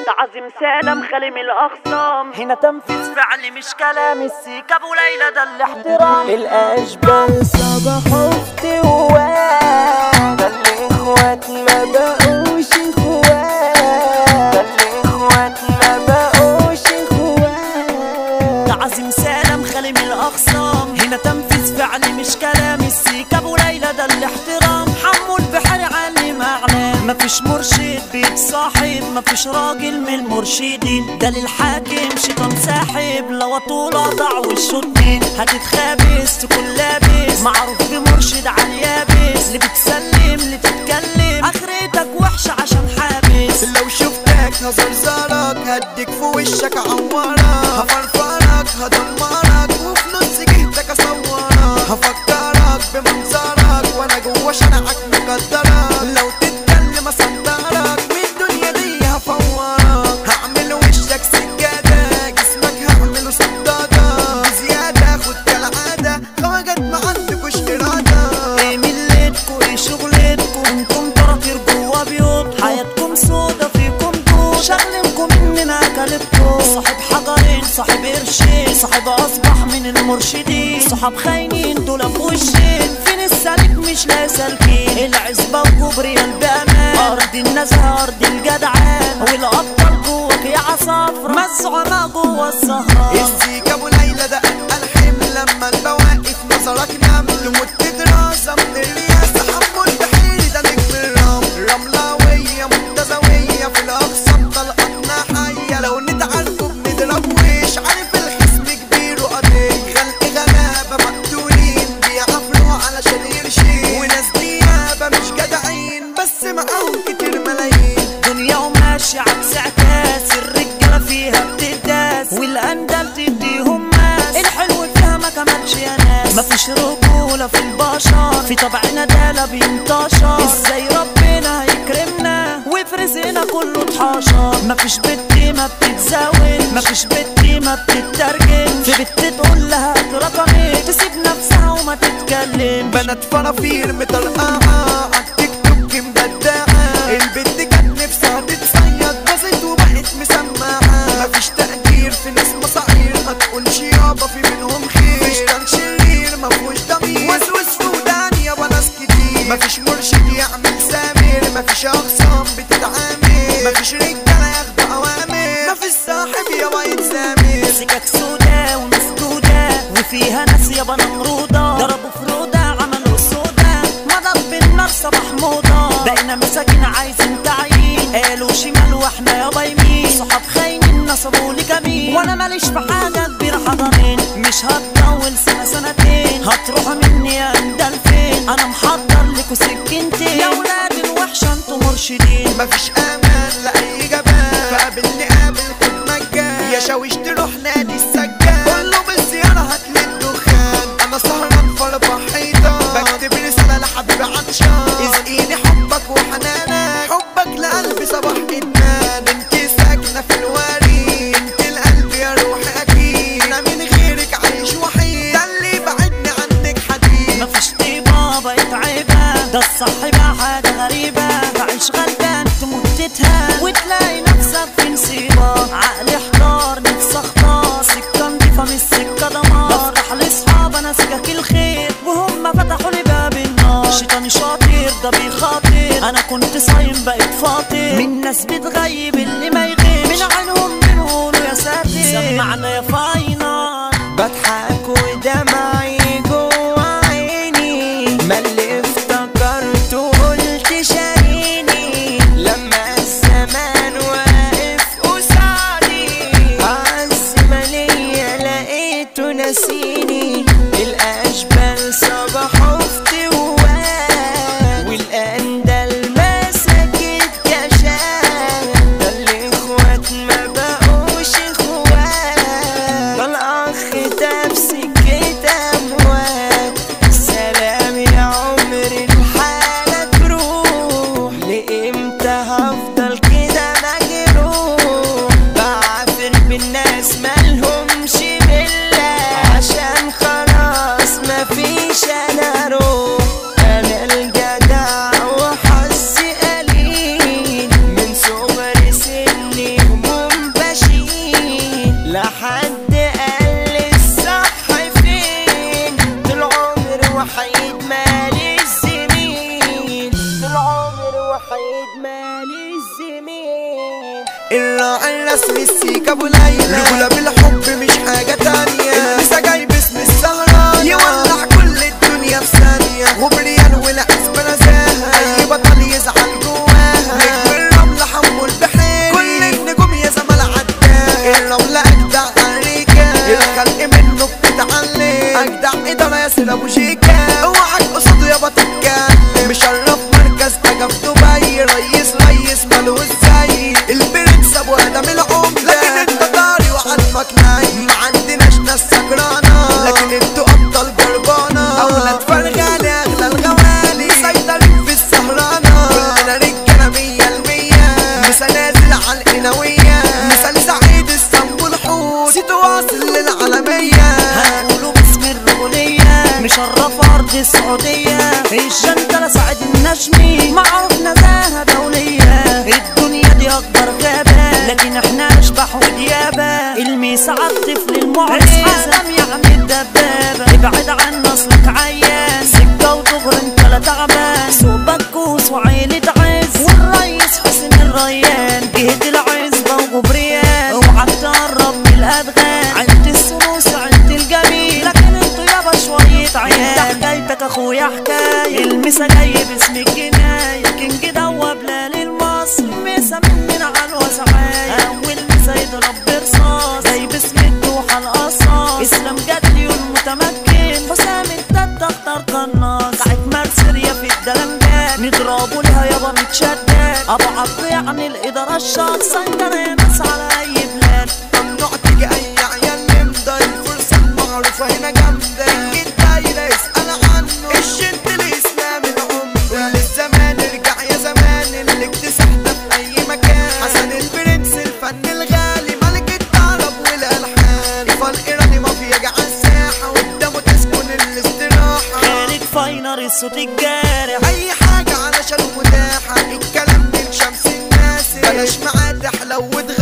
تعظيم سالم خالي من الاخصام، هنا تنفيذ فعلي مش كلام. السيكا ابو ليلى ده الاحترام. الاشبال صباحوا افتوات، ده الاخوات ما بقوش اخوات، ده الاخوات ما بقوش اخوات. تعظيم سالم خالي من الاخصام، هنا تنفيذ فعلي مش كلام. السيكا ابو ليلى ده الاحترام. حمو البحر علم اعلام، مفيش مرشد بيتصاحب، مفيش راجل من المرشدين. ده للحاكم شيطان ساحب، لو طول قطع وشه اتنين. هتتخابس تكون لابس، معروف بمرشد على اليابس. اللي بتسلم اللي تتكلم، اخرتك وحشه عشان حابس. لو شفتك هزرزرك، هديك في وشك عورك، هفرفرك هدمرك، وفي نص جهتك اصورك. هفكرك بمنظرك وانا جوا شنعك مقدرك. لو تتكلم اصدرك، من الدنيا دي هفورك. هعمل وشك سجادة، جسمك هعمله صدادة. بزيادة خد كالعادة، خواجات ما عندكوش إرادة. ايه ملتكوا ايه شغلتكوا، انتم طراطير جوا بيوت. حياتكم سودا فيكم دود، شغلكم مننا كلبكم. صاحب حجرين صاحب قرشين، صاحب اصبح من المرشدين. صحاب خاينين دول في وشين، فين السالك مش لا سالكين. العزبة وكوبريال بامان، ارض النزهة ارض الجدعان. والابطال جواك يا عصافرة، مزعمة جوا السهران. السيكا ابو ليلى ده اتقل حمل، لما البواقف نظرك نام. تموت دراسة من الرياسة. حمو البحيري ده نجم الرمل، رملاوية منتزوية في الاقصى طلقتنا حية. لو نتعاركوا بنضرب وش، عارف الخصم كبير وقضية. خلق غلابة مقتولين بيعافروا علشان يرشين، وناس ديابة مش جدعين بس معاهم كتير ملايين. دنيا وماشي عكس عكاس، الرجالة فيها بتداس، والأندال تديهم ماس. الحلو فيها ما كملش يا ناس، مفيش رجولة في البشر، في طبعنا ده بينتشر. ازاي ربنا هيكرمنا وفي رزقنا كله اتحشر. مفيش بنت ما بتتزاول، مفيش بنت ما بتترجم. في بنت تقول لها رقمك، تسيب نفسها وما تتكلم. بنات فرافير مطرقعة عالتيك توك مبدعة. البنت كانت نفسها تتصيد، باظت وبقت مسمعة. مفيش تقدير في ناس مصاعير، ما تقولش يابا في منهم خير. مفيش كان شرير مفهوش ضمير، وسوس في ودان يابا ناس كتير. مفيش مرشد يعمل سامر، مفيش اخصام بتتعامل. مفيش رجالة ياخدوا اوامر، مفيش صاحب يابا يتسامر. سكك سودا ومسدودة، وفيها ناس يابا نمرودة. ضربوا فرودة عملوا سودا، مضى بالنار صباح موضة. بقينا مساكين عايزين تعيين، قالوا شمال واحنا يابا يمين. صحاب خاينين نصبولي كمين، وانا ماليش في حاجة كبيرة حضرين. مش هتطول سنة سنتين، هتروحوا مني يا اندلفين. انا محضر لكوا سكينتين، يا ولاد الوحشة انتوا مرشدين. مفيش امان لاي جبان، فقابلني قابل خد مجان. يا شاويش تروح نادي السجان، كله بالزيارة هاتلي الدخان. انا سهران فربة حيطان، بكتب رسالة لحبيبي عطشان. اسقيني حبك وحنانك، حبك لقلبي صباح ادمان. انت ساكنة في الوريد، انت القلب يا روحي اكيد. انا من غيرك عايش وحيد، ده اللي بعدني عنك حديد. مفيش طيبة بقت عيبة، ده الصح بقى حاجة غريبة. تعيش غلبان تموت تتهان، وتلاقي نفسك في نصيبة. عقلي احتار نفسي اختار، سكة نضيفة مش سكة دمار. بفتح لاصحاب انا سكك الخير، وهم فتحوا لي باب النار. شيطاني شاطر ده بيخاطر، انا كنت صايم بقيت فاطر. من ناس بتغيب اللي ما يغيب، من عنهم بنقولوا يا ساتر. سمعنا يا فاينل، بضحك ودمعي جوا عيني. ما اللي افتكرت وقلت شاريني، لما الزمان واقف قصادي. عز ما ليا لقيته ناسيني. الاشبال صباحوا افتوات، والاندال مسكت كشان. ده الراعي الرسمي السيكا ابو ليلى، رجولة بالحب مش حاجة تانية، لسه جاي باسم السهران يولع كل الدنيا في ثانية، وبريان والعزبة نزاهة اي بطل يزعل جواها، نجم الرمل حمو البحيري كل النجوم يا زمال عداها، الرمل اجدع الرجال الخلق منه بتتعلم، اجدع ادارة ياسر ابو شيكا اوعك قصاده يابا تتكلم، مشرف مركز حاجة في دبي، ريس مالوش زي البرنس ابو ادم العمدة، لكن انت طاري وعدمك نايم، ما عندناش ناس سكرانة، لكن انتوا ابطال جربانة، اولاد فرغانة اغلى الغوالي، مسيطرين في السهرانة، كلنا رجالة 100%، مسا نازل على القناوية، مثال سعيد اسطنبول حوت، سيتو واصل للعالمية، هنقوله باسم الرجولية، مشرف ارض السعودية، الجنتلة سعد النجمي، معروف نزاهة دولية، الدنيا دي اكبر غابة، لكن احنا اشبح وديابة، الميس على الطفل المعجز، حسام يعني الدبابة، ابعد عن نصلك عيان، سكة وطغر انت لا تعبان، سوق بكوس وعيلة عز، والريس حسين الريان، جهة العزبة وغبريان، اوعى تقرب من الادغال، عيلة السروس عيلة الجميل، لكن انتوا يابا شوية عيال، انت حكايتك اخويا حكاية، المسا جاي باسم الجناية، كينج دوا بلال المصر، مسا مننا على الوسعاية، اول مسا يضرب برصاص، جاي باسم الدوحة القصاص، اسلام جدلي والمتمكن، حسام الدد اختار قناص، ساعة مرسرية في الدلمجات، نضربوا لها يابا متشدد، ابو عبد يعني الادارة الشاطرة، عندنا ناس على اي بلاد، ممنوع تيجي اي عيال نمضى، الفرصة المعروفة هنا جامدة، الدايرة اسأل عنه، الشد الاسلام العمدة، كل الزمان ارجع يا زمان، اللي اكتسحت في اي مكان، حسن البرنس الفن الغالي، ملك الطرب والالحان، فالايراني مافيا جه على الساحة، قدامه تسكن الاستراحة، خالد فاينر الصوت الجارح، اي حاجة علشان متاحة، الكلام من شمس الناس، بلاش معاد حلو